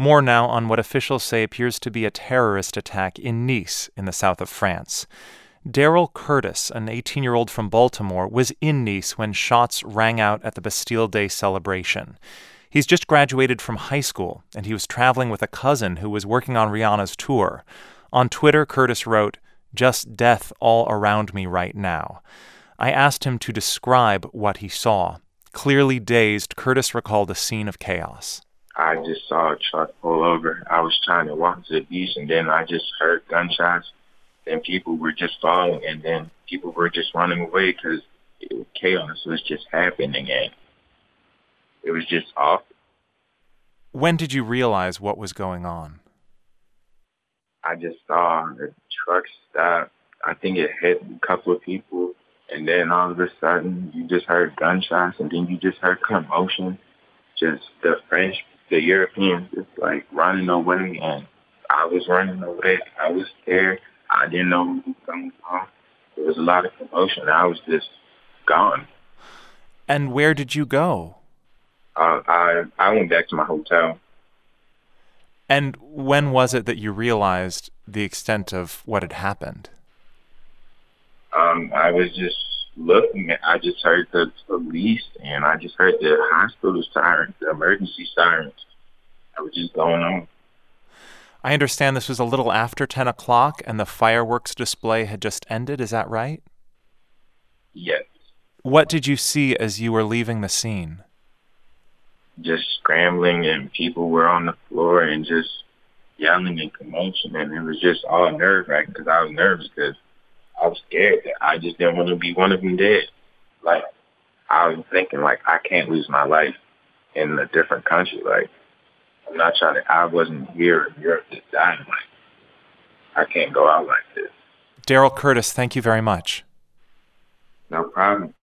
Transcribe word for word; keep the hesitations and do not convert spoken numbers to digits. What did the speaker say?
More now on what officials say appears to be a terrorist attack in Nice in the south of France. Daryl Curtis, an eighteen-year-old from Baltimore, was in Nice when shots rang out at the Bastille Day celebration. He's just graduated from high school, and he was traveling with a cousin who was working on Rihanna's tour. On Twitter, Curtis wrote, "Just death all around me right now." I asked him to describe what he saw. Clearly dazed, Curtis recalled a scene of chaos. I just saw a truck pull over. I was trying to walk to the beach, and then I just heard gunshots. Then people were just falling, and then people were just running away because chaos was just happening, and it was just awful. When did you realize what was going on? I just saw the truck stop. I think it hit a couple of people, and then all of a sudden you just heard gunshots, and then you just heard commotion. Just the French, the Europeans just like running away, and I was running away. I was scared. I didn't know who was coming from. There was a lot of commotion. I was just gone. And where did you go? Uh, I I went back to my hotel. And when was it that you realized the extent of what had happened? Um, I was just looking. I just heard the police, and I just heard the hospital sirens, the emergency sirens. I was just going on. I understand this was a little after ten o'clock, and the fireworks display had just ended. Is that right? Yes. What did you see as you were leaving the scene? Just scrambling, and people were on the floor and just yelling and commotion, and it was just all nerve-wracking because I was nervous because I was scared that I just didn't want to be one of them dead. Like, I was thinking, like, I can't lose my life in a different country. Like, I'm not trying to, I wasn't here in Europe just dying. Like, I can't go out like this. Daryl Curtis, thank you very much. No problem.